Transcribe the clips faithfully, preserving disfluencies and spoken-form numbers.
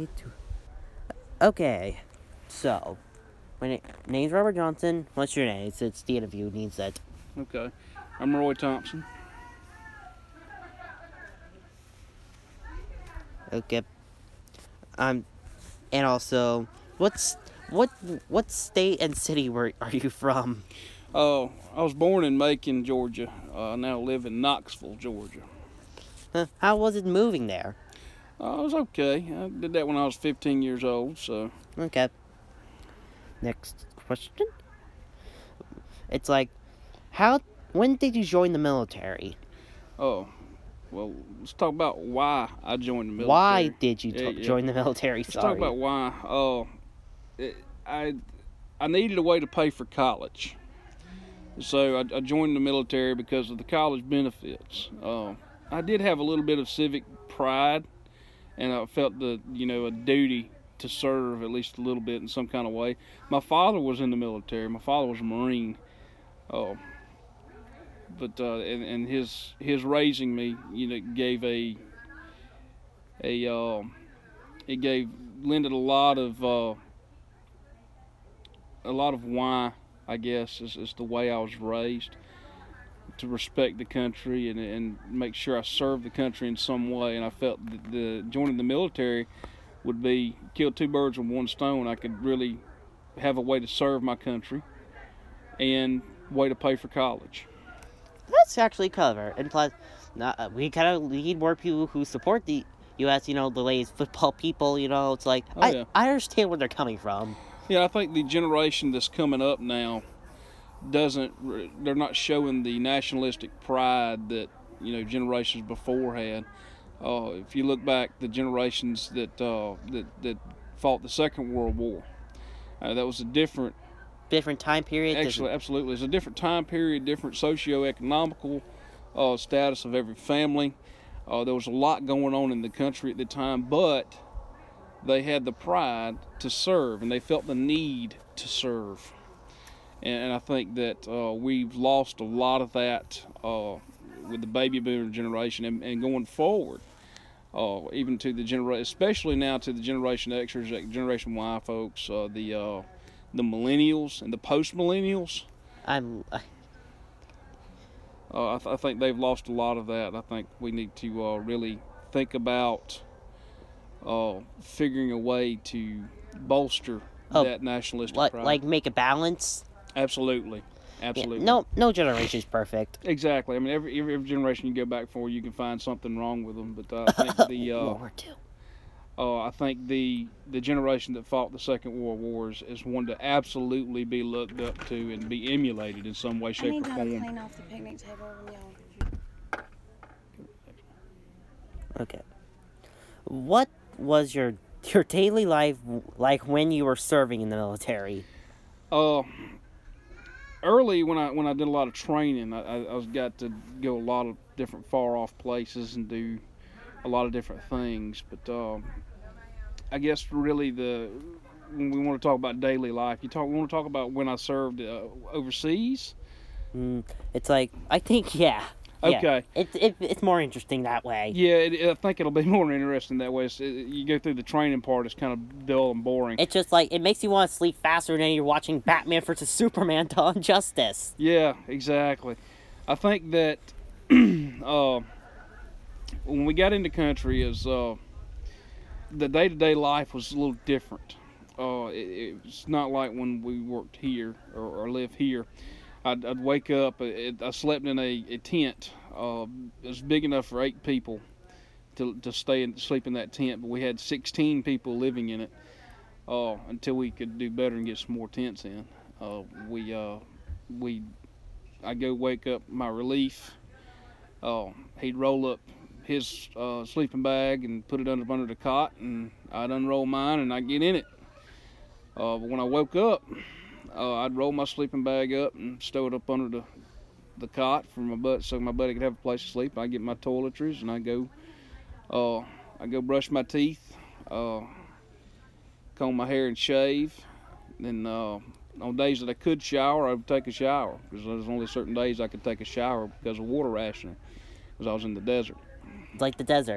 Okay. Okay. So, my na- name's Robert Johnson. What's your name? It's, it's the interview needs that. Okay. I'm Roy Thompson. Okay. Um, and also, what's what what state and city were are you from? Uh, I was born in Macon, Georgia. Uh, I now live in Knoxville, Georgia. Huh, how was it moving there? Uh, it was okay. I did that when I was fifteen years old, so. Okay. Next question. It's like, how? When did you join the military? Oh, well, let's talk about why I joined the military. Why did you Yeah, t- yeah. join the military? Let's Sorry. talk about why. Uh, it, I I needed a way to pay for college, so I, I joined the military because of the college benefits. Uh, I did have a little bit of civic pride, and I felt the you know a duty to serve at least a little bit in some kind of way. My father was in the military. My father was a Marine. Uh, but uh, and, and his his raising me, you know, gave a a uh, it gave lended a lot of uh, a lot of why, I guess, is, is the way I was raised, to respect the country and and make sure I served the country in some way. And I felt that the joining the military would be kill two birds with one stone. I could really have a way to serve my country and way to pay for college. That's actually clever. And plus, not, uh, we kind of need more people who support the U S, you know, the latest football people, you know. It's like, Oh, I, yeah. I understand where they're coming from. Yeah, I think the generation that's coming up now doesn't, they're not showing the nationalistic pride that, you know, generations before had. Uh, if you look back, the generations that uh, that that fought the Second World War, uh, that was a different. Different time period. Actually, absolutely, it's a different time period, different socio-economical uh, status of every family. Uh, there was a lot going on in the country at the time, but they had the pride to serve, and they felt the need to serve. And, and I think that uh, we've lost a lot of that uh, with the baby boomer generation, and, and going forward. Uh, even to the generation, especially now to the Generation Xers, Generation Y folks, uh, the uh, the millennials and the post-millennials. I'm. I, uh, I, th- I think they've lost a lot of that. I think we need to uh, really think about uh, figuring a way to bolster Oh, that nationalistic like, pride. like make a balance. Absolutely, Yeah, absolutely. no, no generation is perfect. Exactly. I mean, every, every every generation you go back for, you can find something wrong with them. But uh, I think the uh, More too. uh, I think the the generation that fought the Second World War is, is one to absolutely be looked up to and be emulated in some way, I shape, need or to form. clean off the picnic table when y'all. Okay. What was your your daily life like when you were serving in the military? Uh, early when I when I did a lot of training, I, I, I was got to go a lot of different far off places and do a lot of different things. But uh, I guess really the when we want to talk about daily life, you talk we want to talk about when I served uh, overseas. Mm, it's like I think yeah. Yeah. Okay. It's it, it's more interesting that way. Yeah, it, I think it'll be more interesting that way. So you go through the training part; it's kind of dull and boring. It's just like it makes you want to sleep faster than you're watching Batman versus Superman Dawn of Justice. Yeah, exactly. I think that uh, when we got into country, is uh, the day-to-day life was a little different. Uh, it, it's not like when we worked here or, or lived here. I'd, I'd wake up. It, I slept in a, a tent. Uh, it was big enough for eight people to to stay and sleep in that tent, but we had sixteen people living in it uh, until we could do better and get some more tents in. Uh, we uh, we I go wake up my relief. Uh, he'd roll up his uh, sleeping bag and put it under under the cot, and I'd unroll mine and I'd get in it. Uh, but when I woke up, uh, I'd roll my sleeping bag up and stow it up under the the cot for my butt, so my buddy could have a place to sleep. I get my toiletries and I go, uh, I go brush my teeth, uh, comb my hair and shave. Then uh, on days that I could shower, I would take a shower because there's only certain days I could take a shower because of water rationing, because I was in the desert. Like the desert.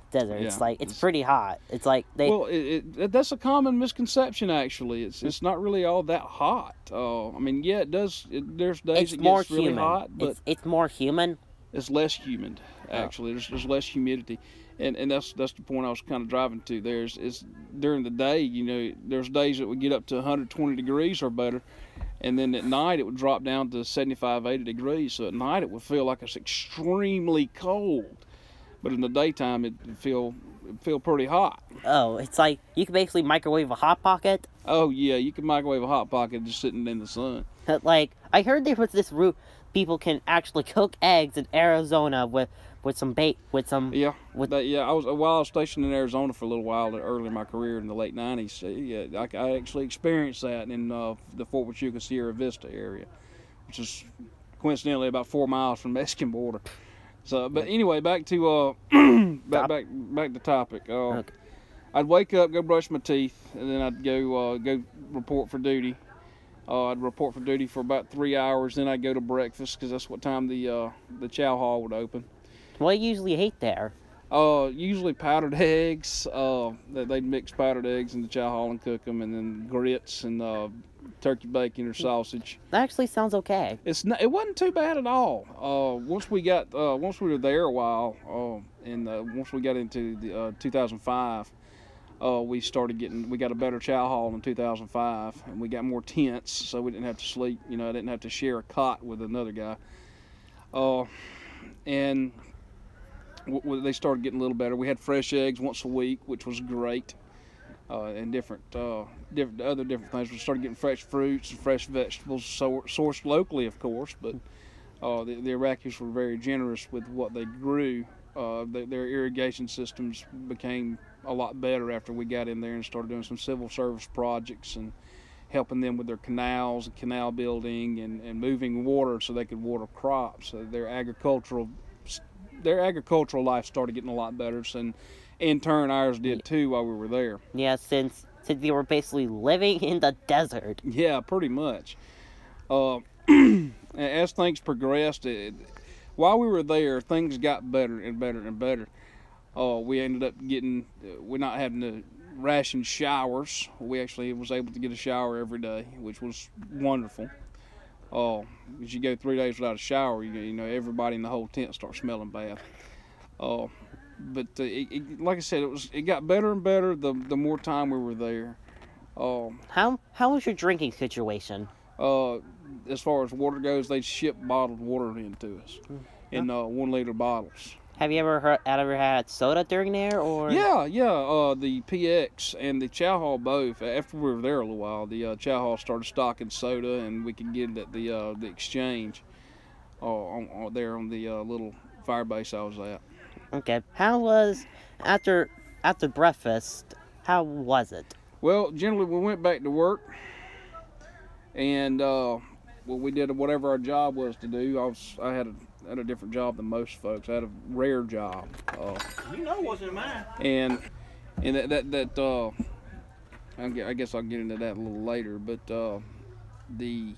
desert. It's Yeah, like it's, it's- pretty hot. It's like they Well, it, it, that's a common misconception. Actually, it's it's not really all that hot. Uh, I mean, yeah, it does. It, there's days it's it more gets really human. hot, but it's it's more human. it's less humid. Actually, there's, there's less humidity, and and that's that's the point I was kind of driving to. There's is during the day, you know, there's days that would get up to one hundred twenty degrees or better, and then at night it would drop down to seventy-five, eighty degrees. So at night it would feel like it's extremely cold, but in the daytime it would feel it feel pretty hot. Oh, it's like you can basically microwave a hot pocket. Oh yeah, you can microwave a hot pocket just sitting in the sun. But, like I heard there was this route people can actually cook eggs in Arizona with with some bait with some Yeah, with that, yeah. I was while I was stationed in Arizona for a little while early in my career in the late nineties. Yeah, I, I actually experienced that in uh, the Fort Huachuca Sierra Vista area, which is coincidentally about four miles from the Mexican border. So, but anyway, back to uh, back back back to topic. Uh, Okay. I'd wake up, go brush my teeth, and then I'd go uh, go report for duty. Uh, I'd report for duty for about three hours. Then I'd go to breakfast because that's what time the uh, the chow hall would open. what do you usually hate there? Uh, usually powdered eggs. Uh, they- they'd mix powdered eggs in the chow hall and cook them, and then grits and uh, turkey bacon or sausage. That actually sounds okay. It's not, it wasn't too bad at all. Uh, once we got uh, once we were there a while, uh, and uh, once we got into the uh, two thousand five, uh, we started getting we got a better chow hall in two thousand five, and we got more tents, so we didn't have to sleep. You know, I didn't have to share a cot with another guy. Uh, and w- w- they started getting a little better. We had fresh eggs once a week, which was great. Uh, and different, uh, different other different things. We started getting fresh fruits and fresh vegetables, so, sourced locally, of course. But uh, the, the Iraqis were very generous with what they grew. Uh, the, their irrigation systems became a lot better after we got in there and started doing some civil service projects and helping them with their canals and canal building and, and moving water so they could water crops. So their agricultural, their agricultural life started getting a lot better. And in turn, ours did too while we were there. Yeah, since since we were basically living in the desert. Yeah, pretty much. Uh, as things progressed, it, while we were there, things got better and better and better. Uh, we ended up getting, uh, we're not having to ration showers. We actually was able to get a shower every day, which was wonderful. Uh, as you go three days without a shower, you, you know, everybody in the whole tent starts smelling bad. Uh, but uh, it, it, like I said, it was it got better and better the the more time we were there. Um, How how was your drinking situation? uh, as far as water goes, they ship bottled water into us in uh, one liter bottles. Have you ever heard, ever had soda during there, or? Yeah, yeah. Uh, the P X and the Chow Hall both. After we were there a little while, the uh, Chow Hall started stocking soda, and we could get it at the uh, the exchange. Uh, on, on there on the uh, little fire base I was at. Okay. How was after after breakfast? How was it? Well, generally we went back to work, and uh, well, we did whatever our job was to do. I was I had a had a different job than most folks. I had a rare job. Uh, You know what's in mine. and and that that, that uh, I gue- I guess I'll get into that a little later. But uh, the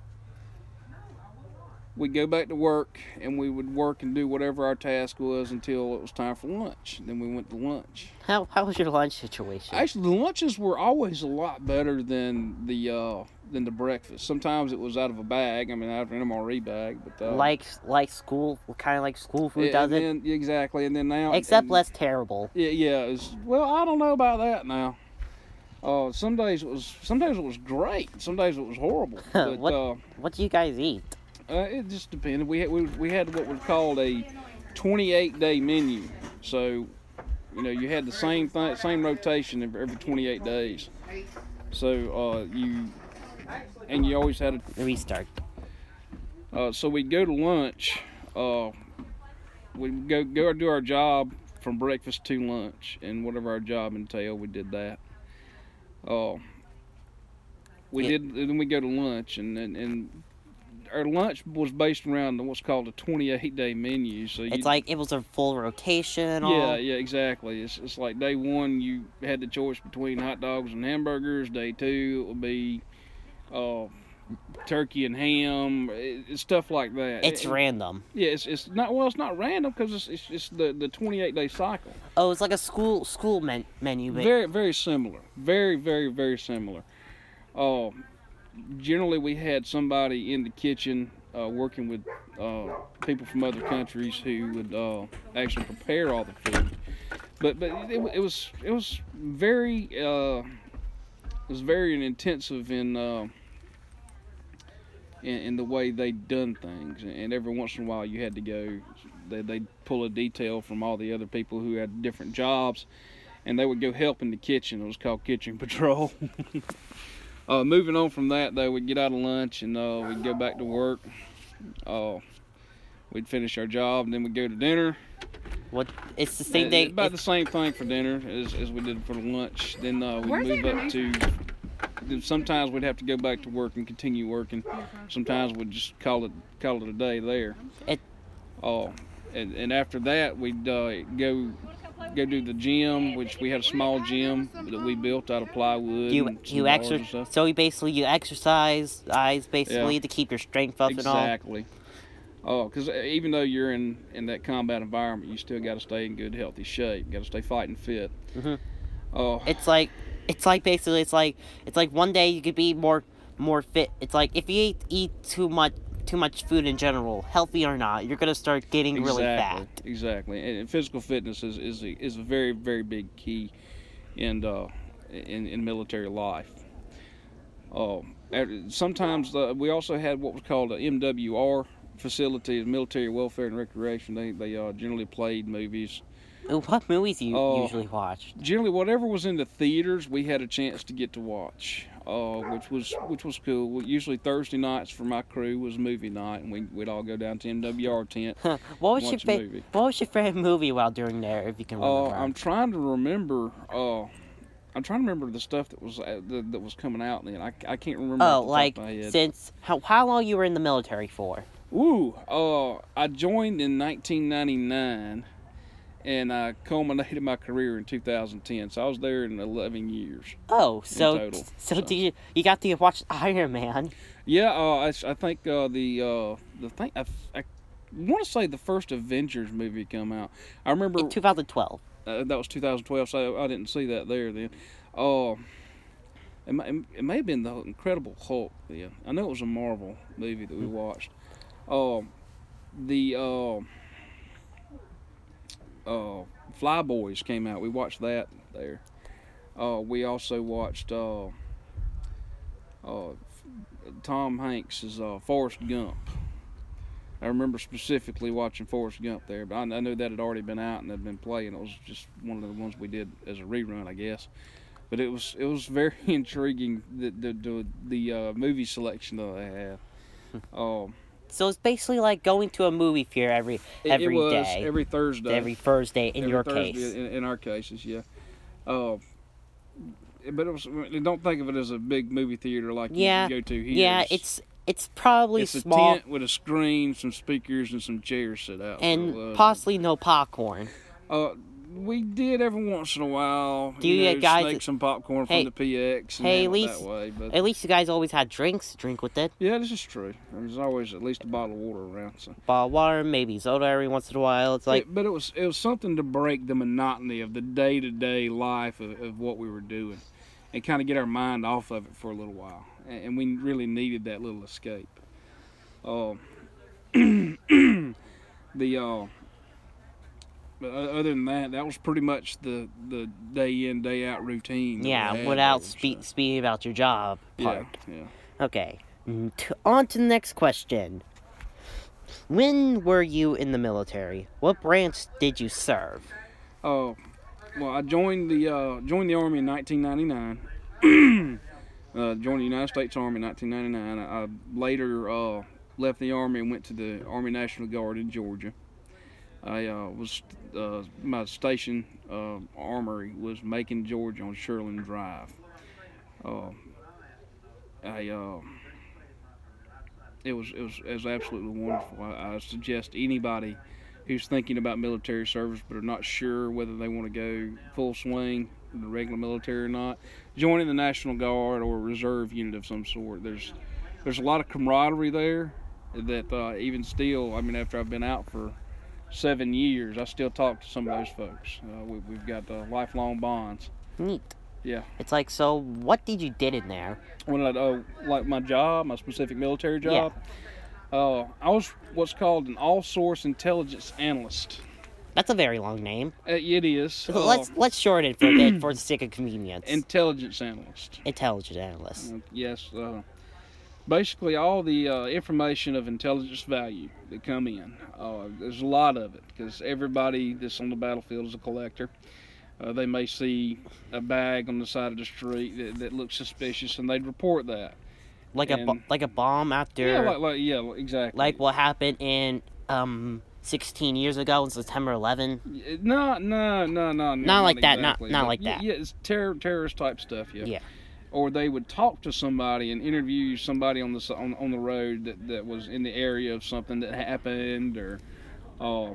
we'd go back to work, and we would work and do whatever our task was until it was time for lunch. Then we went to lunch. How how was your lunch situation? Actually, the lunches were always a lot better than the uh, than the breakfast. Sometimes it was out of a bag. I mean, out of an M R E bag, but uh, like like school, kind of like school food and does it, then, exactly. And then now, except and, less terrible. Yeah, yeah. It's, well, I don't know about that now. Uh, some days it was, some days it was great. Some days it was horrible. But What- uh, What do you guys eat? uh, it just depended. We had we, we had what was called a twenty-eight day menu. So, you know, you had the same thing, same rotation every, every twenty-eight days. So uh, you and you always had a Restart. Uh, so we'd go to lunch. Uh, we'd go go do our job from breakfast to lunch, and whatever our job entailed, we did that. Uh, we Yeah. did. Then we go to lunch, and, and and our lunch was based around what's called a twenty-eight day menu. So you, It's like it was a full rotation and all. yeah, yeah, exactly. It's it's like day one you had the choice between hot dogs and hamburgers. Day two it would be uh, turkey and ham, it, stuff like that. It's It- random. Yeah, it's, it's not well. It's not random because it's, it's it's the the twenty-eight day cycle. Oh, it's like a school school men- menu. But Very very similar. Very very very similar. Uh, generally, we had somebody in the kitchen uh, working with uh, people from other countries who would uh, actually prepare all the food. But but it, it was it was very uh, it was very intensive in. Uh, In, in the way they'd done things, and every once in a while you had to go. They, they'd pull a detail from all the other people who had different jobs, and they would go help in the kitchen. It was called kitchen patrol. uh, moving on from that, though, we'd get out of lunch and uh, we'd go back to work. Uh, we'd finish our job, and then we'd go to dinner. what? It's the same Uh, day. About it's- the same thing for dinner as, as we did for lunch. Then uh, we'd Where's move that up to. Then sometimes we'd have to go back to work and continue working. Sometimes we'd just call it call it a day there. It- Oh, and, and after that we'd uh, go go do the gym, which we had a small gym that we built out of plywood. you and some you bars and exercise. stuff. So you basically you exercise, eyes basically Yeah. to keep your strength up and all. Exactly. Oh, because even though you're in, in that combat environment, you still got to stay in good, healthy shape. Got to stay fighting fit. Mhm. Oh, It's like it's like basically it's like it's like one day you could be more more fit. It's like if you eat eat too much too much food in general, healthy or not, you're gonna start getting really exactly, fat. Exactly. And, and physical fitness is is a, is a very very big key in uh, in, in military life. Oh, sometimes uh, we also had what was called a M W R facility, Military Welfare and Recreation. They they uh, generally played movies. What movies do you Oh. usually watch? Generally, whatever was in the theaters, we had a chance to get to watch, uh, which was which was cool. Well, usually Thursday nights for my crew was movie night, and we, we'd all go down to M W R tent. Huh. What was your Watch a fa- movie. What was your favorite movie while during there, if you can Uh, remember? I'm trying to remember. Uh, I'm trying to remember the stuff that was uh, that, that was coming out then. I, I can't remember. oh, off the top like of my head. since how how long you were in the military for? Ooh, uh, I joined in nineteen ninety-nine, and I culminated my career in two thousand ten. So I was there in eleven years. Oh, so total, so, so. did you you got to watch Iron Man? Yeah, uh, I, s- I think uh, the uh, the thing I, I want to say the first Avengers movie come out. I remember In two thousand twelve. uh, that was two thousand twelve, so I didn't see that there then. Uh, it, may- it may have been the Incredible Hulk then. I know it was a Marvel movie that we watched. Uh, the uh, uh, Flyboys came out. We watched that there. Uh, we also watched uh, uh, Tom Hanks' uh, Forrest Gump. I remember specifically watching Forrest Gump there, but I, I knew that had already been out and had been playing. It was just one of the ones we did as a rerun, I guess. But it was it was very intriguing the the the, the uh, movie selection that they had. Um, So it's basically like going to a movie theater every it, every it was day, every Thursday. every Thursday in Every your Thursday case. In, in our cases, yeah. Uh, but it was. Don't think of it as a big movie theater like Yeah, you go to here. Yeah, it's it's probably it's a small tent with a screen, some speakers, and some chairs set out. and So, uh, possibly no popcorn. Uh, we did every once in a while. Do you you know, guys- snake some popcorn Hey- from the P X and hey, have at it least- that way. But At least you guys always had drinks to drink with it. yeah, this is true. There's always at least a bottle of water around. So. Bottled water, maybe soda every once in a while. It's like It- but it was it was something to break the monotony of the day to day life of, of what we were doing, and kind of get our mind off of it for a little while. And, and we really needed that little escape. Uh, the uh, but o- other than that, that was pretty much the, the day in day out routine. that we yeah, had without there, spe- so. speaking about your job part. Yeah, yeah. Okay, mm, to, on to the next question. When were you in the military? What branch did you serve? Oh, well, I joined the uh, joined the Army in nineteen ninety-nine. uh, joined the United States Army in nineteen ninety-nine. I, I later uh, left the Army and went to the Army National Guard in Georgia. I uh, was uh, my station uh, armory was Macon, Georgia, on Sherland Drive. Uh, I uh, it was it was it was absolutely wonderful. I, I suggest anybody who's thinking about military service but are not sure whether they want to go full swing in the regular military or not, joining the National Guard or a reserve unit of some sort. There's there's a lot of camaraderie there that uh, even still, I mean, after I've been out for seven years, I still talk to some of those folks. Uh, we, we've got uh, lifelong bonds. Neat. Yeah. It's like, so what did you did in there? When I, uh, like my job, my specific military job, uh, I was what's called an all-source intelligence analyst. That's a very long name. Uh, it is. So Uh, let's let's shorten it for a bit for the sake of convenience. intelligence analyst. Intelligent analyst. Uh, yes. Uh, basically, all the uh, information of intelligence value that come in. Uh, there's a lot of it because everybody that's on the battlefield is a collector. Uh, they may see a bag on the side of the street that, that looks suspicious, and they'd report that. Like a bo- And- like a bomb after Yeah, like, like yeah, exactly. like what happened in um sixteen years ago on September eleventh. Y- No, no, no, no, Not like that, not- exactly. not But like yeah, that. Yeah, it's terror, terrorist type stuff. Yeah. Yeah. Or they would talk to somebody and interview somebody on the s- on, on the road that, that was in the area of something that happened, or uh,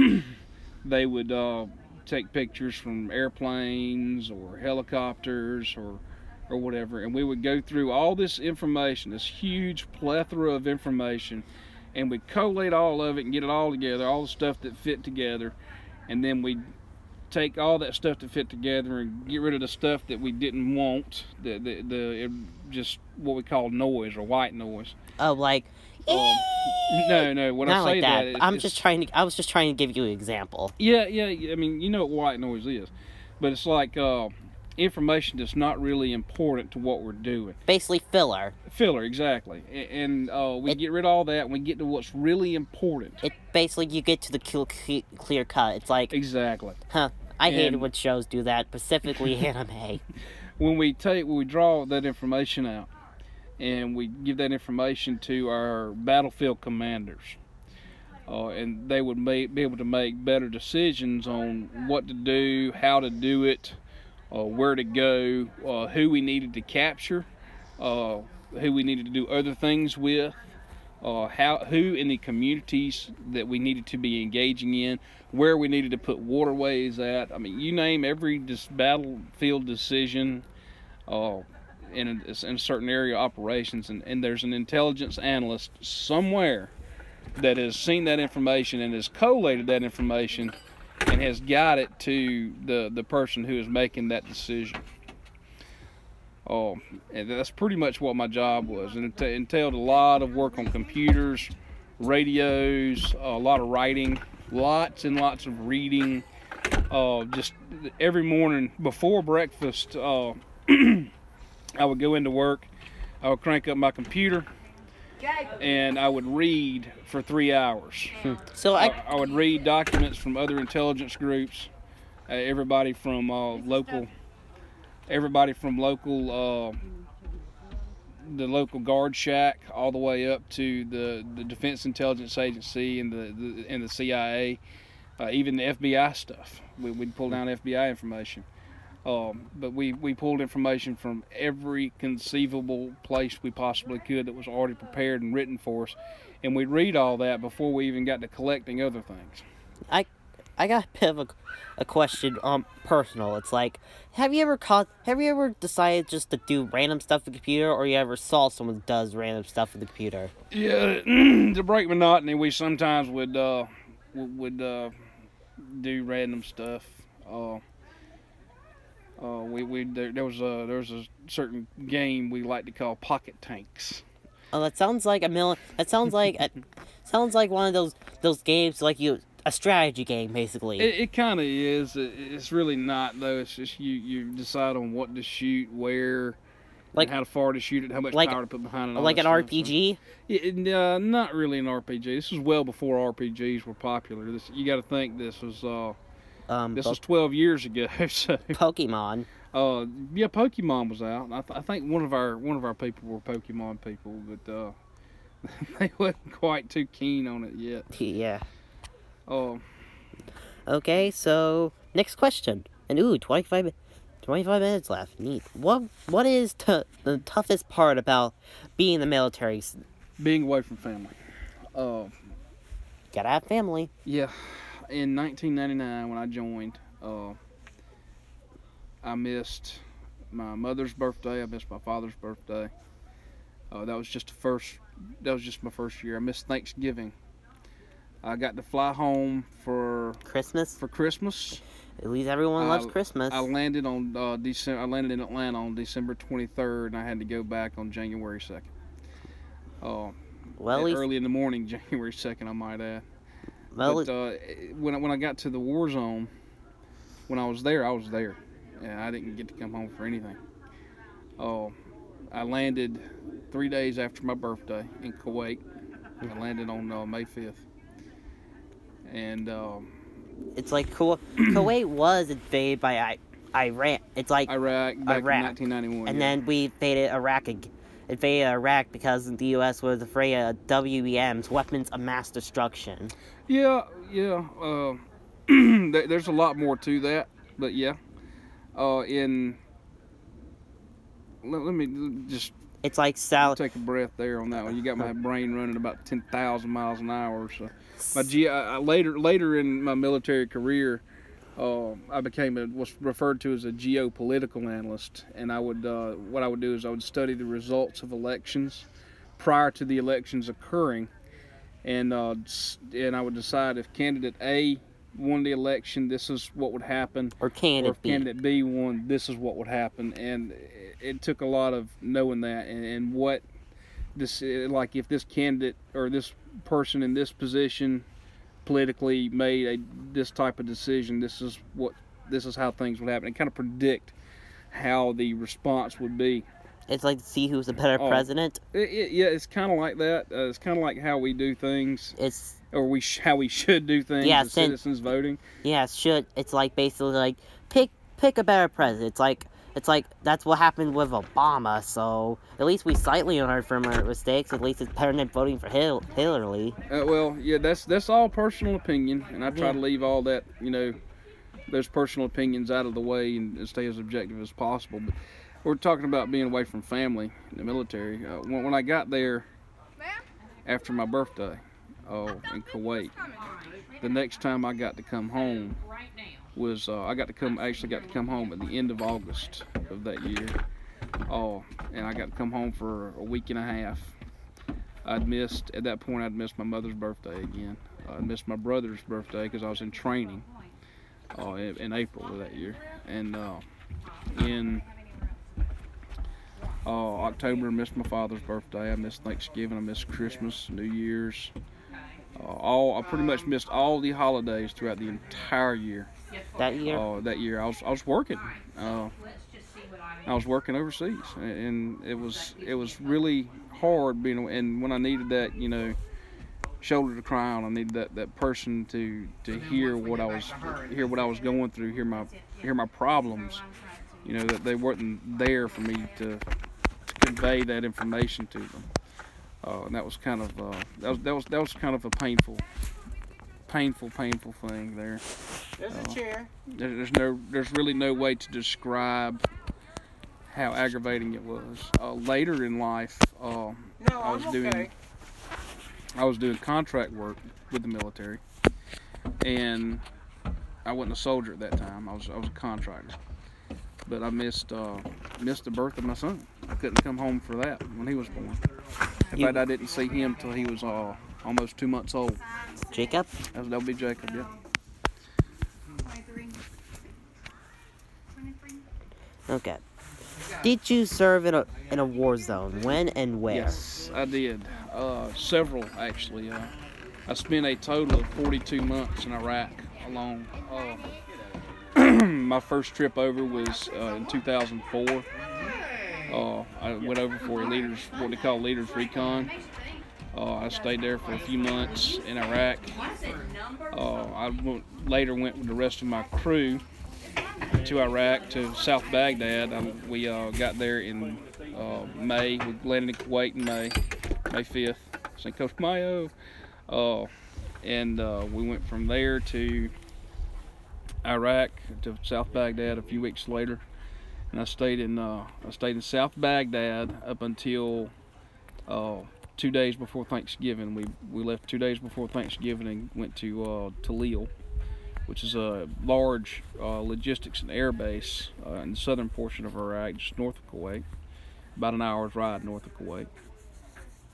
they would uh, take pictures from airplanes or helicopters or or whatever, and we would go through all this information, this huge plethora of information, and we'd collate all of it and get it all together, all the stuff that fit together, and then we'd take all that stuff that fit together and get rid of the stuff that we didn't want, the the, the it, just what we call noise or white noise. Oh, like Um, no, no. When not I like say that. that, I'm it's- just trying to. I was just trying to give you an example. Yeah, yeah, yeah. I mean, you know what white noise is, but it's like uh, information that's not really important to what we're doing. Basically, filler. Filler, exactly. A- And uh, we It- get rid of all that and we get to what's really important. It basically you get to the clear, clear cut. It's like, Exactly. huh? I hate it And- when shows do that, specifically anime. When we take, when we draw that information out, and we give that information to our battlefield commanders, uh, and they would make, be able to make better decisions on what to do, how to do it, uh, where to go, uh, who we needed to capture, uh, who we needed to do other things with, uh, how who in the communities that we needed to be engaging in, where we needed to put waterways at. I mean, you name every dis- battlefield decision uh, in, a, in a certain area of operations, and, and there's an intelligence analyst somewhere that has seen that information and has collated that information and has got it to the, the person who is making that decision. Oh, and that's pretty much what my job was, and it entailed a lot of work on computers, radios, a lot of writing, lots and lots of reading. Uh, just every morning before breakfast, uh, I would go into work, I would crank up my computer, and I would read for three hours. So I, I, I would read documents from other intelligence groups, uh, everybody from uh, local, everybody from local, uh, the local guard shack, all the way up to the, the Defense Intelligence Agency and the, the and the C I A, uh, even the F B I stuff. We, we'd pull down F B I information. Um, but we, we pulled information from every conceivable place we possibly could that was already prepared and written for us, and we'd read all that before we even got to collecting other things. I, I got a bit of a, a question, um, personal. It's like, have you ever caught, have you ever decided just to do random stuff with the computer, or you ever saw someone that does random stuff with the computer? Yeah, to break monotony, we sometimes would uh, would uh, do random stuff. Uh, uh, we we there, there was a there was a certain game we like to call Pocket Tanks. Oh, that sounds like a mil. That sounds like a, sounds like one of those those games like you a strategy game basically. It, it kind of is. It, it's really not though. It's just you you decide on what to shoot, where, Like- and how far to shoot it, how much like- power to put behind it. all like that an stuff. R P G. It, uh, not really an R P G. This was well before R P Gs were popular. This you got to think this was uh, Um, this po- was twelve years ago. So Pokemon. uh, yeah, Pokemon was out. And I, th- I think one of our one of our people were Pokemon people, but uh, they wasn't quite too keen on it yet. Yeah. Uh, Okay, so next question. And ooh, twenty-five, mi- twenty-five minutes left. Neat. What What is t- the toughest part about being in the military? S- being away from family. Uh, Gotta have family. Yeah, in nineteen ninety-nine when I joined, uh, I missed my mother's birthday. I missed my father's birthday. Uh, that was just the first. That was just my first year. I missed Thanksgiving. I got to fly home for Christmas? for Christmas. At least everyone loves I- Christmas. I landed on uh, December. I landed in Atlanta on December twenty-third, and I had to go back on January second. Uh, well, at least, early in the morning, January second, I might add. well, But uh, when I, when I got to the war zone, when I was there, I was there. Yeah, I didn't get to come home for anything. Oh, I landed three days after my birthday in Kuwait. I landed on uh, May fifth, and um, it's like Ku- Kuwait was invaded by I- Iran. It's like, Iraq back Iraq. in nineteen ninety-one. and yeah. then we invaded Iraq, ag- invaded Iraq because the U S was afraid of W E Ms, weapons of mass destruction. Yeah, yeah. Uh, there- there's a lot more to that, but yeah. Uh, in let, let me just It's like South. take a breath there on that one. You got my brain running about ten thousand miles an hour. So, my G, I, I, later later in my military career, uh, I became a, was referred to as a geopolitical analyst, and I would uh, what I would do is I would study the results of elections prior to the elections occurring, and uh, s- and I would decide if candidate A won the election, this is what would happen. Or Or candidate if B. candidate B won, this is what would happen. And it- it took a lot of knowing that and, and what this, like if this candidate or this person in this position politically made a this type of decision, this is what this is how things would happen, and kind of predict how the response would be. It's like to see who's a better Oh. president. It, it, yeah, it's kind of like that. Uh, it's kind of like how we do things, It's or we sh- how we should do things Yeah, as since- citizens voting. yeah, it should. It's like basically like pick pick a better president. It's like it's like that's what happened with Obama. So at least we slightly learned from our mistakes. At least it's better than voting for Hil- Hillary. Uh, well, yeah, that's that's all personal opinion, and I try Yeah. to leave all that, you know, those personal opinions out of the way and, and stay as objective as possible. But we're talking about being away from family in the military. Uh, when, when I got there after my birthday, oh, in Kuwait, the next time I got to come home was uh, I got to come actually got to come home at the end of August of that year. Oh, and I got to come home for a week and a half. I'd missed, at that point, I'd missed my mother's birthday again. I'd missed my brother's birthday because I was in training uh, in, in April of that year. And uh, in uh, October, I missed my father's birthday. I missed Thanksgiving. I missed Christmas, New Year's. Uh, all I pretty much missed all the holidays throughout the entire year. That year, Uh, that year, I was I was working. Uh, I was working overseas, and it was it was really hard being. And when I needed that, you know, shoulder to cry on, I needed that, that person to, to hear what I was hear what I was going through, hear my hear my problems. You know, that they weren't there for me to, to convey that information to them. Uh, and that was kind of uh, that was that was that was kind of a painful, painful, painful thing there. There's Uh, a chair. There, there's no, there's really no way to describe how aggravating it was. Uh, later in life, uh, No, I was I'm doing, okay. I was doing contract work with the military, and I wasn't a soldier at that time. I was, I was a contractor. But I missed, uh, missed the birth of my son. I couldn't come home for that when he was born. In You- fact, I didn't see him till he was uh, almost two months old. Jacob. That was, that would be Jacob, yeah. Okay. Did you serve in a in a war zone? When and where? Yes, I did. Uh, several, actually. Uh, I spent a total of forty-two months in Iraq alone. Uh, my first trip over was uh, in two thousand four. Uh, I went over for a leaders, what they call leaders recon. Uh, I stayed there for a few months in Iraq. Uh, I went, later went with the rest of my crew to Iraq, to South Baghdad. Um, we uh, got there in uh, May. We landed in Kuwait in May, May fifth, Cinco de Mayo. Uh, and uh, we went from there to Iraq, to South Baghdad a few weeks later. And I stayed in uh, I stayed in South Baghdad up until uh, two days before Thanksgiving. We we left two days before Thanksgiving and went to uh, Talil, which is a large uh, logistics and air base uh, in the southern portion of Iraq, just north of Kuwait, about an hour's ride north of Kuwait.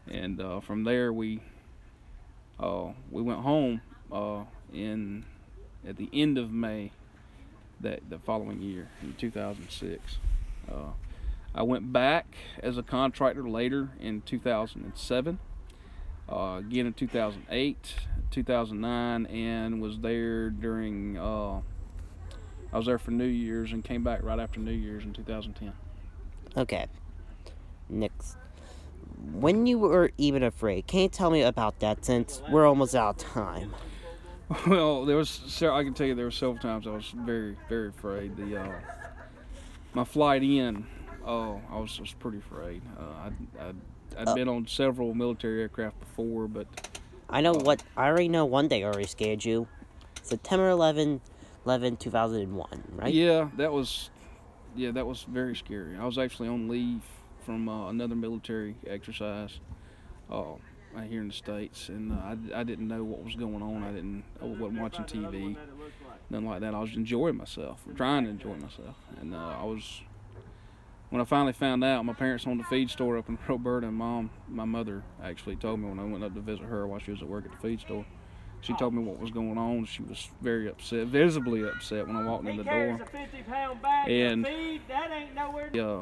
and uh, from there we uh, we went home uh, in at the end of May that the following year in two thousand six. Uh, I went back as a contractor later in two thousand seven, uh, again in two thousand eight, two thousand nine, and was there during. Uh, I was there for New Year's and came back right after New Year's in two thousand ten. Okay. Next. When you were even afraid, can you tell me about that since we're almost out of time? Well, there was several, I can tell you there were several times I was very, very afraid. The uh, my flight in, oh, I was, was pretty afraid. Uh, I'd, I'd, I'd Uh. been on several military aircraft before, but I know what, I already know one day already scared you. September eleventh, two thousand one, right? yeah, that was, yeah, that was very scary. I was actually on leave from uh, another military exercise uh, here in the States, and uh, I, I didn't know what was going on. I didn't, I wasn't watching T V, nothing like that. I was enjoying myself, trying to enjoy myself, and uh, I was. When I finally found out, my parents owned a feed store up in Roberta, and mom, my mother, actually told me when I went up to visit her while she was at work at the feed store. She told me what was going on. She was very upset, visibly upset when I walked in the door. A fifty pound bag And, of feed, that ain't nowhere. Uh,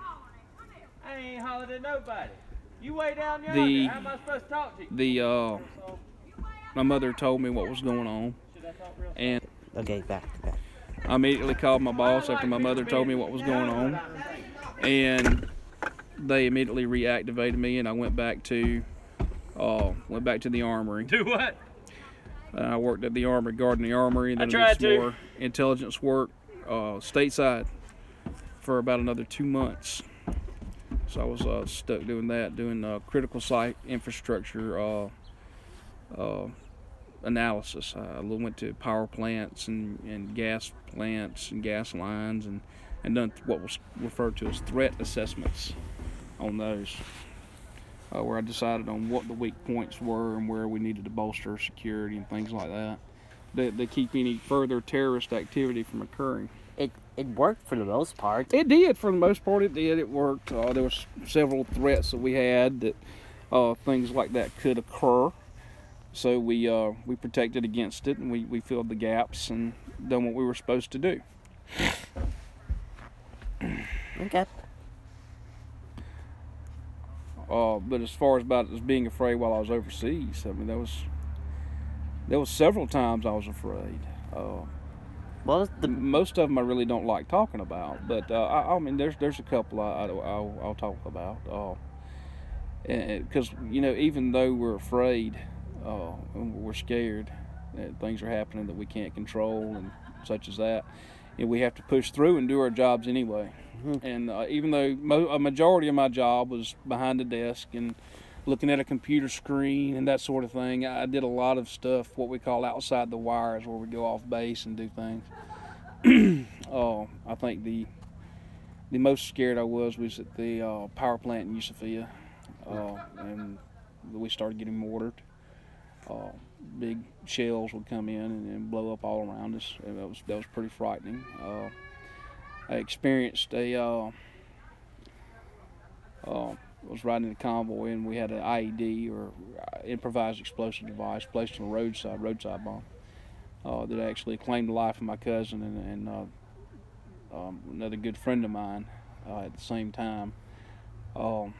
I ain't hollering at nobody. You way down yonder. The- How am I supposed to talk to you? the uh, my mother told me what was going on, and Okay, back, back. I immediately called my boss after my mother told me what was going on, and they immediately reactivated me, and I went back to uh, went back to the armory. Do what? Uh, I worked at the armory, guarding the armory, and I then I tried did some to. more intelligence work uh, stateside for about another two months. So I was uh, stuck doing that, doing uh, critical site infrastructure uh, uh, analysis. I went to power plants and, and gas plants and gas lines and, and done what was referred to as threat assessments on those, uh, where I decided on what the weak points were and where we needed to bolster security and things like that, that, that keep any further terrorist activity from occurring. It it worked for the most part. It did, for the most part. It did. It worked. Uh, there was several threats that we had that uh, things like that could occur. So we uh, we protected against it, and we, we filled the gaps and done what we were supposed to do. Okay. Uh, but as far as about as being afraid while I was overseas, I mean, there was there was several times I was afraid. Uh, What was the most of them I really don't like talking about, but uh, I, I mean, there's there's a couple I, I I'll, I'll talk about. Uh, because you know, even though we're afraid, uh, and we're scared that things are happening that we can't control and such as that, and we have to push through and do our jobs anyway. Mm-hmm. And uh, even though mo- a majority of my job was behind the desk and looking at a computer screen and that sort of thing, I did a lot of stuff, what we call outside the wires, where we go off base and do things. uh, I think the the most scared I was was at the uh, power plant in Yusufia, uh, and we started getting mortared. Uh, big shells would come in and, and blow up all around us. And that was that was pretty frightening. Uh, I experienced a uh, uh, was riding in a convoy, and we had an I E D, or improvised explosive device, placed on a roadside roadside bomb uh, that actually claimed the life of my cousin and, and uh, um, another good friend of mine uh, at the same time. Um,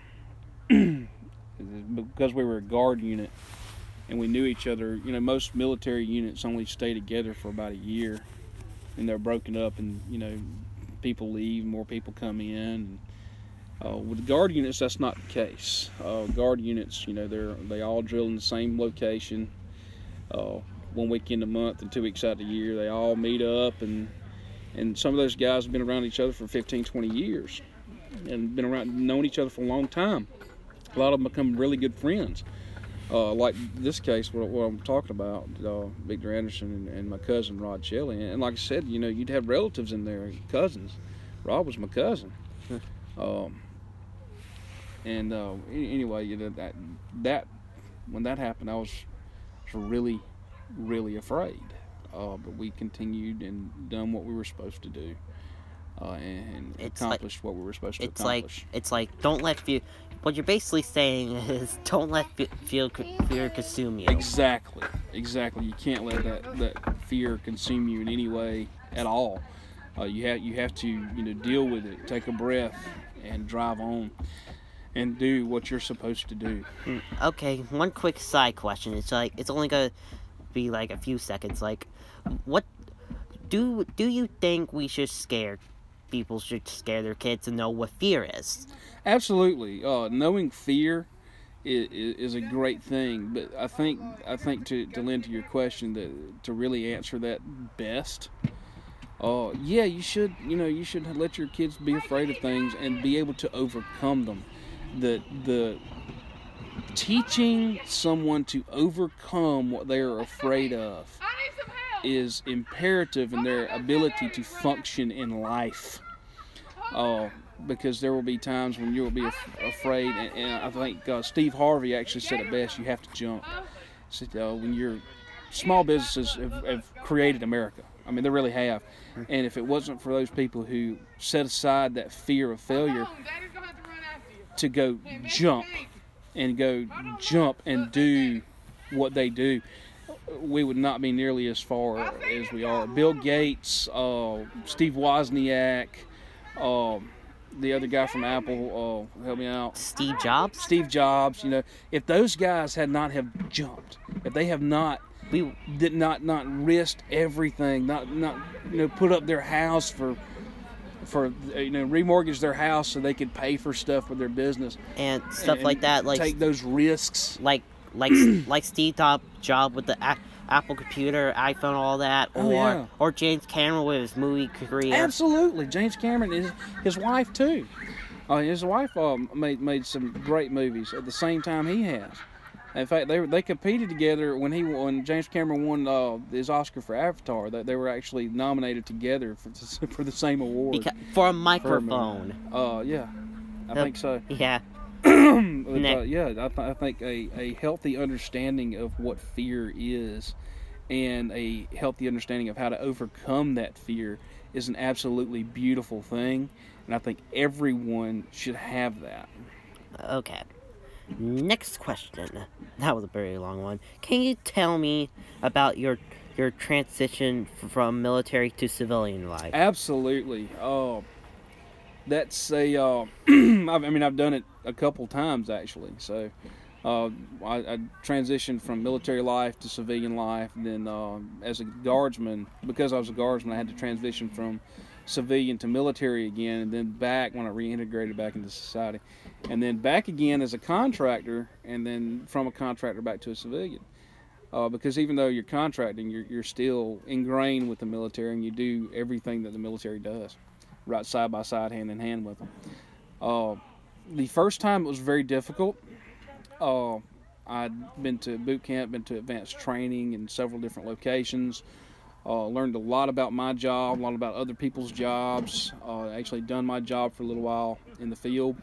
because we were a guard unit and we knew each other. You know, most military units only stay together for about a year, and they're broken up, and you know, people leave, more people come in. And, Uh, with the guard units, that's not the case. Uh, guard units, you know, they're they all drill in the same location, uh, one weekend a month and two weeks out of the year. They all meet up, and and some of those guys have been around each other for fifteen, twenty years, and been around, known each other for a long time. A lot of them become really good friends. Uh, like this case, what, what I'm talking about, uh, Victor Anderson and, and my cousin Rod Shelley. And like I said, you know, you'd have relatives in there, cousins. Rod was my cousin. Um, And uh, anyway, you know, that that when that happened, I was, was really, really afraid. Uh, but we continued and done what we were supposed to do. uh, and, and It's accomplished what we were supposed to It's like accomplish. it's like don't let fear. What you're basically saying is don't let fe- fear fear consume you. Exactly, exactly. You can't let that, that fear consume you in any way at all. Uh, you have you have to you know deal with it, take a breath, and drive on, and do what you're supposed to do. Mm, Okay, one quick side question. It's like it's only gonna be like a few seconds. Like, what do do you think we should scare people should scare their kids to know what fear is? Absolutely, uh, knowing fear is, is a great thing. But I think I think to, to lend to your question, that to really answer that best, uh, yeah, you should you know you should let your kids be afraid of things and be able to overcome them. The the teaching someone to overcome what they are afraid of is imperative in their ability to function in life. Uh, because there will be times when you will be af- afraid, and, and I think uh, Steve Harvey actually said it best: you have to jump. He said, uh, when your small businesses have, have created America, I mean, they really have. And if it wasn't for those people who set aside that fear of failure to go jump and go jump and do what they do, we would not be nearly as far as we are. Bill Gates, uh, Steve Wozniak, uh, the other guy from Apple, uh, help me out. Steve Jobs? Steve Jobs, you know, if those guys had not have jumped, if they have not We did not not risked everything, not not you know put up their house for for you know remortgage their house so they could pay for stuff with their business and stuff and like that, like take those risks. like like like Steve Jobs job with the a- Apple computer, iPhone, all that, or Oh, yeah. or James Cameron with his movie career. Absolutely, James Cameron is his wife too. Uh, his wife uh, made made some great movies at the same time he has. In fact, they they competed together when he when James Cameron won uh, his Oscar for Avatar. They, they were actually nominated together for for the same award. Beca- for a microphone. Uh, yeah, I Yep. think so. Yeah. But, uh, Ne- yeah, I, th- I think a, a healthy understanding of what fear is and a healthy understanding of how to overcome that fear is an absolutely beautiful thing. And I think everyone should have that. Okay. Next question. That was a very long one. Can you tell me about your your transition from military to civilian life? Absolutely. Uh, that's a. Uh, I mean, I've done it a couple times actually. So, uh, I, I transitioned from military life to civilian life. And then, uh, as a guardsman, because I was a guardsman, I had to transition from civilian to military again, and then back when I reintegrated back into society, and then back again as a contractor, and then from a contractor back to a civilian. Uh, because even though you're contracting, you're, you're still ingrained with the military, and you do everything that the military does, right side by side, hand in hand with them. Uh, the first time it was very difficult. Uh, I'd been to boot camp, been to advanced training in several different locations. Uh, learned a lot about my job, a lot about other people's jobs. Uh, actually done my job for a little while in the field.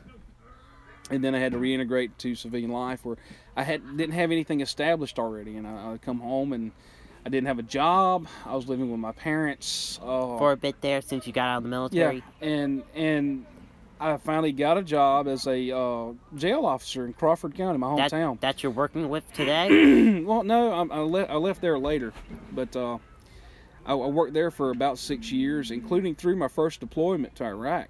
And then I had to reintegrate to civilian life where I had didn't have anything established already. And I, I'd come home and I didn't have a job. I was living with my parents. Uh, For a bit there since you got out of the military? yeah, and and I finally got a job as a uh, jail officer in Crawford County, my That, hometown. that you're working with today? Well, no, I, I, le- I left there later, but uh, I, I worked there for about six years, including through my first deployment to Iraq.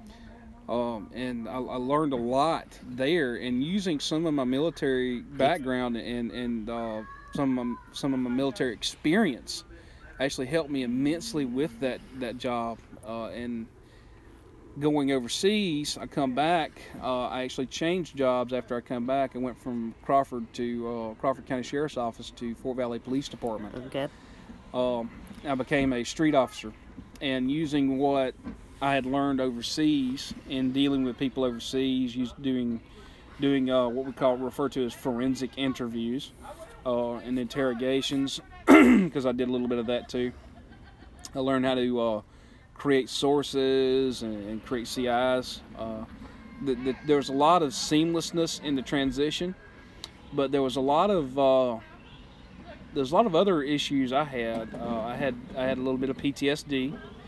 Um, and I, I learned a lot there, and using some of my military background and and uh, some of my, some of my military experience actually helped me immensely with that that job. Uh, and going overseas, I come back. Uh, I actually changed jobs after I come back. I went from Crawford to uh, Crawford County Sheriff's Office to Fort Valley Police Department. Okay. Um, I became a street officer, and using what I had learned overseas in dealing with people overseas, used doing doing uh, what we call refer to as forensic interviews uh, and interrogations, because I did a little bit of that too. I learned how to uh, create sources and, and create C Is. Uh, the, the, there was a lot of seamlessness in the transition, but there was a lot of uh, there's a lot of other issues I had. Uh, I had I had a little bit of P T S D.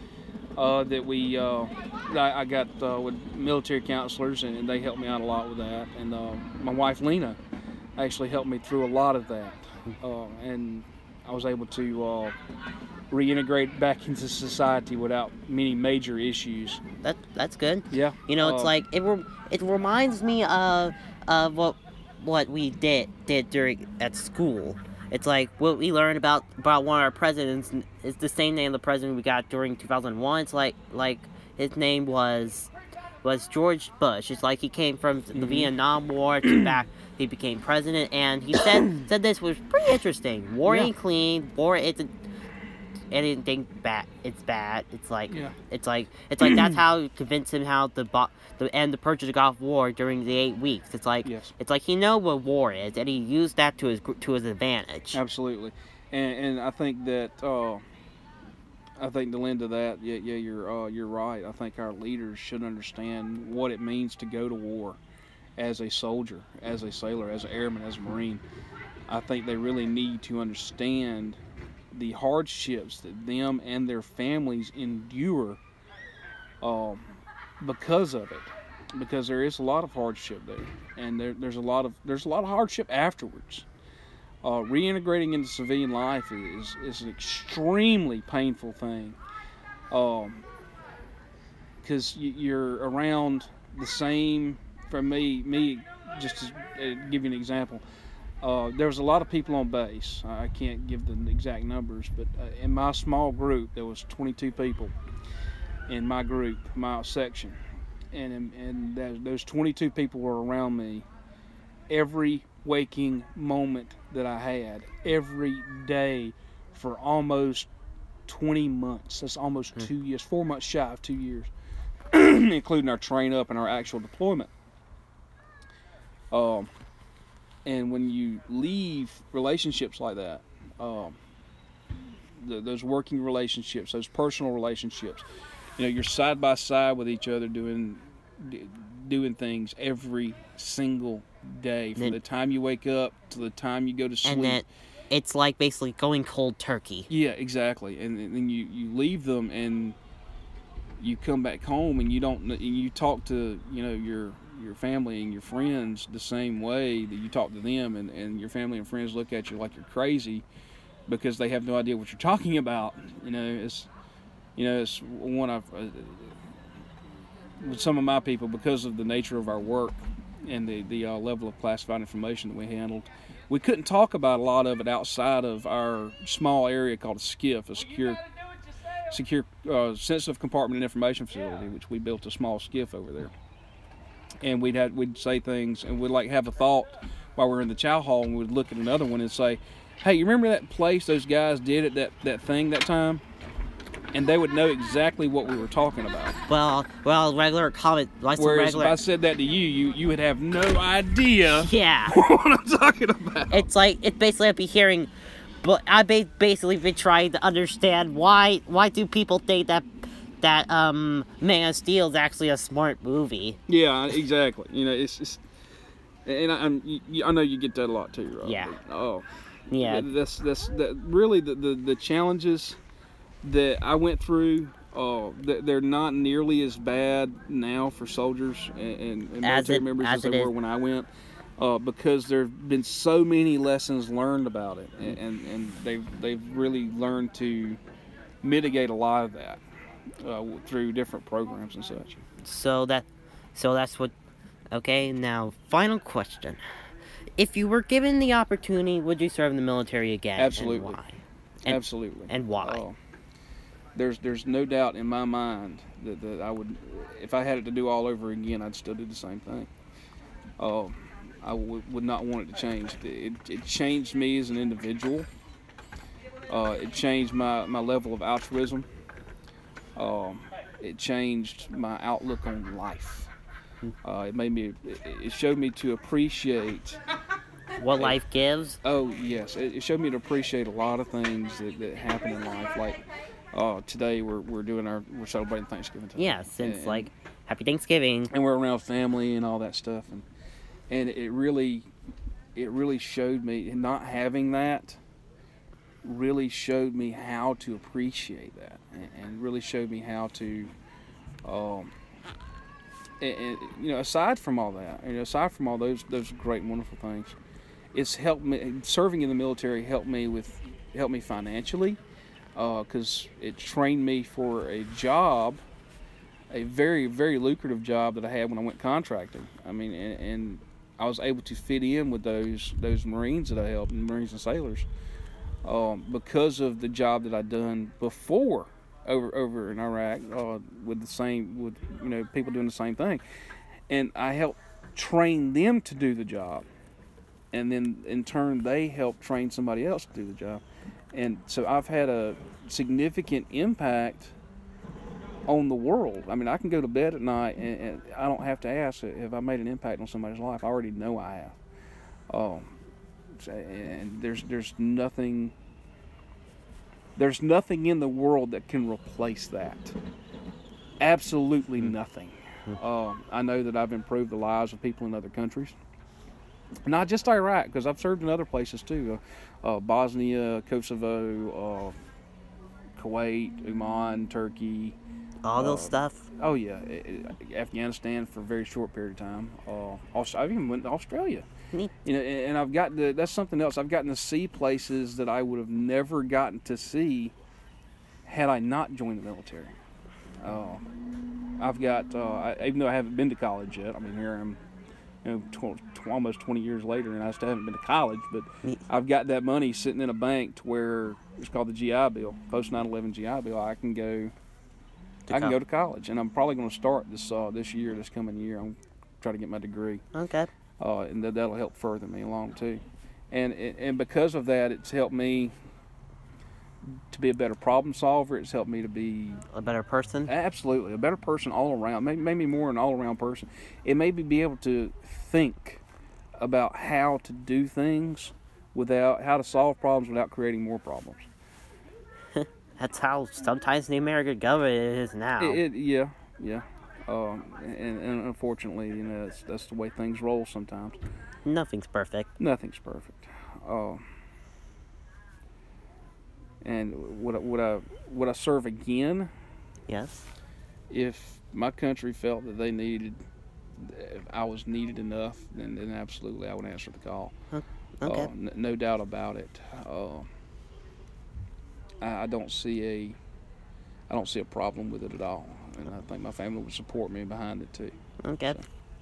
uh, that we uh, I, I got uh, with military counselors, and, and they helped me out a lot with that. And uh, my wife Lena actually helped me through a lot of that, uh, and I was able to uh, reintegrate back into society without many major issues. That that's good. Yeah, You know, it's uh, like it. Re- it reminds me of of what what we did did during at school. It's like what we learned about about one of our presidents is the same name of the president we got during two thousand one. It's like like his name was was George Bush. It's like he came from the Mhm. Vietnam War to back. He became president, and he said said this was pretty interesting. War Yeah. ain't clean. War isn't anything bad. It's bad. It's like Yeah. it's like it's like that's how you convince him how to bo- to end the purchase of war during the eight weeks. It's like Yes. it's like he know what war is, and he used that to his gr- to his advantage. Absolutely, and and I think that uh, I think to lend to that, yeah, yeah, you're uh, you're right. I think our leaders should understand what it means to go to war as a soldier, as a sailor, as an airman, as a Marine. I think they really need to understand the hardships that them and their families endure um, because of it, because there is a lot of hardship there, and there, there's a lot of there's a lot of hardship afterwards. Uh, reintegrating into civilian life is is an extremely painful thing, because you, you're around the same. For me, me just to uh, give you an example, uh, there was a lot of people on base. I can't give the exact numbers, but uh, in my small group, there was twenty-two people in my group, my section, and and that, those twenty-two people were around me every waking moment that I had, every day for almost twenty months. That's almost Hmm. two years, four months shy of two years, including our train up and our actual deployment. Um, and when you leave relationships like that, um, the, those working relationships, those personal relationships, you know, you're side by side with each other doing d- doing things every single day, from Then- the time you wake up to the time you go to sleep. And then it's like basically going cold turkey. Yeah, exactly. And then you, you leave them and you come back home and you don't and you talk to, you know, your your family and your friends the same way that you talk to them, and, and your family and friends look at you like you're crazy because they have no idea what you're talking about. You know, it's you know it's one of uh, with some of my people, because of the nature of our work and the the uh, level of classified information that we handled, we couldn't talk about a lot of it outside of our small area called a SCIF, a secure secure uh, sensitive compartment and information facility, which we built a small SCIF over there. And we'd have, we'd say things, and we'd like have a thought while we we're in the chow hall, and we'd look at another one and say, "Hey, you remember that place those guys did it that that thing that time?" And they would know exactly what we were talking about. Well, well, regular comment, like some Whereas regular. if I said that to you, you you would have no idea Yeah, what I'm talking about. it's like it's basically I'd be hearing, but I ba- basically been trying to understand why why do people think that that um Man of Steel is actually a smart movie. Yeah, exactly. You know, it's, it's and I, I'm, you, I know you get that a lot too, Rob. Yeah. Oh, Yeah, That's that's that. Really, the, the the challenges that I went through, uh, th- they're not nearly as bad now for soldiers and, and, and As military it- members as as they it is. were when I went, uh, because there've been so many lessons learned about it, and, and, and they've they've really learned to mitigate a lot of that uh, through different programs and such. so that so that's what. Okay, now final question: if you were given the opportunity, would you serve in the military again? Absolutely. And why? And- Absolutely. And why? Uh, there's there's no doubt in my mind that, that I would, if I had it to do all over again, I'd still do the same thing. Uh, I w- would not want it to change. It, it changed me as an individual. Uh, it changed my, my level of altruism. Um, it changed my outlook on life. Uh, it made me. It, it showed me to appreciate. What life gives? Oh yes, it, it showed me to appreciate a lot of things that, that happen in life. Like uh, today, we're we're doing our we're celebrating Thanksgiving today. Yeah, since And- like Happy Thanksgiving. and we're around family and all that stuff, and and it really it really showed me not having that really showed me how to appreciate that, and, and really showed me how to, um, and, and, you know, aside from all that, you know, aside from all those those great, wonderful things, it's helped me. Serving in the military helped me with, helped me financially, because uh, it trained me for a job, a very very lucrative job that I had when I went contracting. I mean, and, and I was able to fit in with those those Marines that I helped, Marines and sailors, um, because of the job that I'd done before over over in Iraq, uh, with the same, with, you know, people doing the same thing, and I helped train them to do the job, and then in turn they helped train somebody else to do the job, and so I've had a significant impact on the world. I mean, I can go to bed at night and, and I don't have to ask, have I made an impact on somebody's life? I already know I have. Um, and there's there's nothing there's nothing in the world that can replace that. Absolutely nothing. Um, I know that I've improved the lives of people in other countries. Not just Iraq, because I've served in other places too. Uh, uh, Bosnia, Kosovo, uh, Kuwait, Oman, Turkey. All those uh, stuff. Oh yeah, Afghanistan for a very short period of time. Uh, I even went to Australia. Neat. You know, and I've gotten to, that's something else. I've gotten to see places that I would have never gotten to see had I not joined the military. Uh, I've got, uh, I, even though I haven't been to college yet. I mean, here I'm, you know, tw- tw- almost twenty years later, and I still haven't been to college. But Neat. I've got that money sitting in a bank to where it's called the G I Bill, post nine eleven G I Bill. I can go. To I can co- go to college, and I'm probably going to start this uh, this year, this coming year. I'm trying to get my degree, Okay. uh, and that, that'll help further me along too. And and because of that, it's helped me to be a better problem solver. It's helped me to be A better person. absolutely a better person all around. Maybe made me more an all around person. It made me be able to think about how to do things without how to solve problems without creating more problems. That's how sometimes the American government is now. It, it, yeah, yeah. Um, and, and unfortunately, you know, that's, that's the way things roll sometimes. Nothing's perfect. Nothing's perfect. Uh, and would I, would I would I serve again Yes. if my country felt that they needed, if I was needed enough? Then, then absolutely, I would answer the call. Okay. Uh, n- no doubt about it. Uh, I, I don't see a I don't see a problem with it at all, and I think my family would support me behind it too. Okay.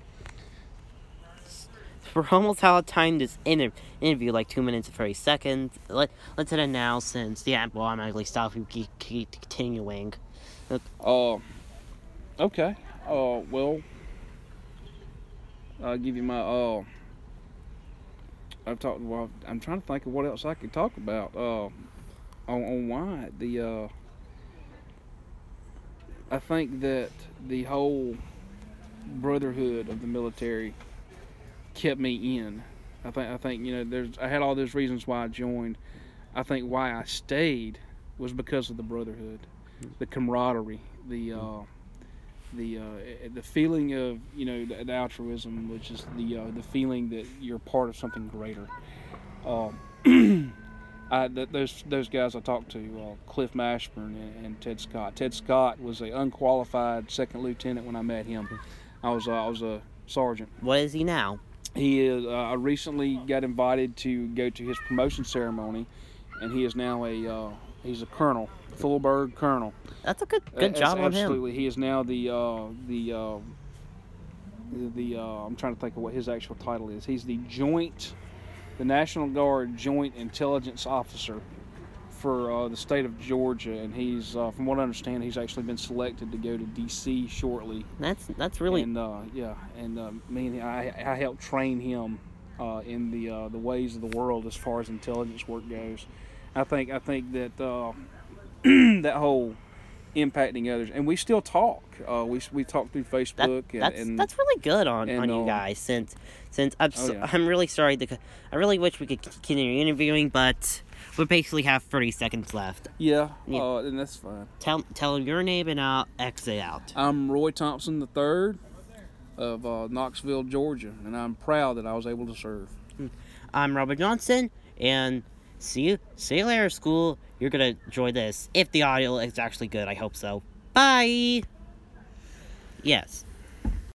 We're almost out of time this inter- interview, like two minutes and thirty seconds. Let, let's hit it now since the app will automatically stop if we keep, keep continuing. Uh, okay. Uh, well, I'll give you my, uh, I've talked, well, I'm trying to think of what else I could talk about, uh, on, on why. The, uh, I think that the whole brotherhood of the military kept me in. I think, I think, you know, there's, I had all those reasons why I joined. I think why I stayed was because of the brotherhood, the camaraderie, the, uh, the, uh, the feeling of, you know, the, the altruism, which is the, uh, the feeling that you're part of something greater. Um, I, th- those those guys I talked to, uh, Cliff Mashburn and, and Ted Scott. Ted Scott was an unqualified second lieutenant when I met him. I was uh, I was a sergeant. What is he now? He is. Uh, I recently got invited to go to his promotion ceremony, and he is now a uh, he's a colonel, Fulberg colonel. That's a good good Uh, job on him. Absolutely, he is now the uh, the uh, the uh, I'm trying to think of what his actual title is. He's the joint. The National Guard Joint Intelligence Officer for uh, the state of Georgia, and he's, uh, from what I understand, he's actually been selected to go to D C shortly. That's that's really And uh, yeah, and uh, me and I, I helped train him uh, in the uh, the ways of the world as far as intelligence work goes. I think I think that uh, that whole impacting others, and we still talk. Uh, we we talk through Facebook. that, that's and, and that's really good on, and, on you uh, guys. Since since I'm oh, so, yeah. I'm really sorry to I really wish we could continue interviewing, but we basically have thirty seconds left. Yeah, Yeah. Uh, and that's fine. Tell tell your name and I'll exit out. I'm Roy Thompson the third of uh, Knoxville, Georgia, and I'm proud that I was able to serve. I'm Robert Johnson, and see you, see you later, school. You're gonna enjoy this. If the audio is actually good, I hope so. Bye! Yes.